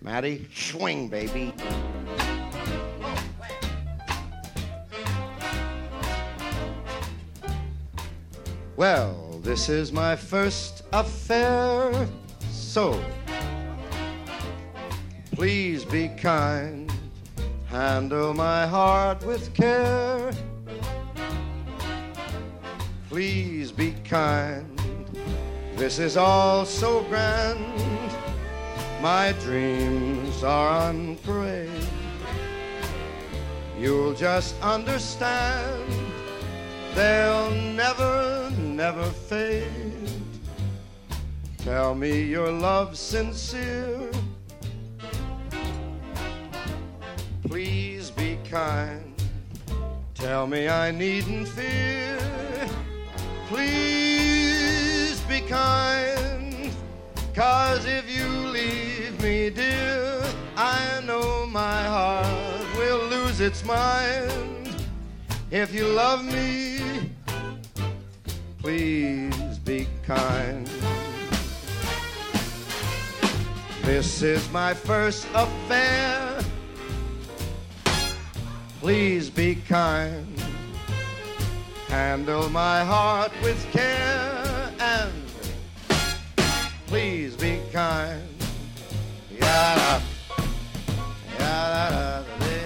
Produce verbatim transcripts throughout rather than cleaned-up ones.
Matty, swing, baby. Well, this is my first affair, so please be kind, handle my heart with care. Please be kind, this is all so grand, my dreams are on parade. You'll just understand, they'll never, never fade. Tell me your love's sincere. Please be kind. Tell me I needn't fear. Please be kind. 'Cause if you leave me, dear, I know my heart will lose its mind. If you love me, please be kind. This is my first affair. Please be kind. Handle my heart with care. And please be kind. Yada, yada,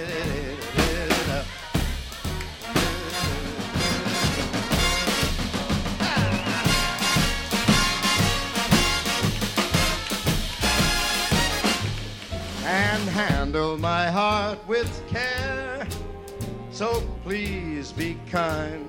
and handle my heart with care. So please be kind.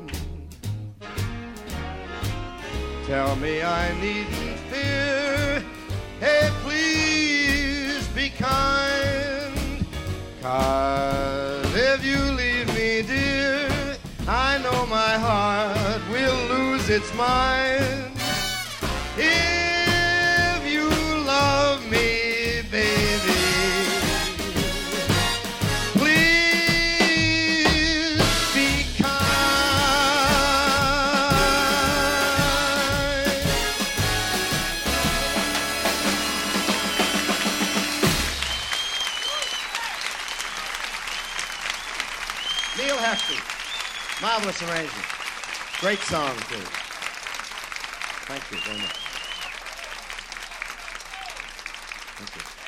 Tell me I needn't fear. Hey, please be kind. 'Cause if you leave me, dear, I know my heart will lose its mind. If you love me, baby, Neil Hefti. Marvelous arrangement. Great song, too. Thank you very much. Thank you.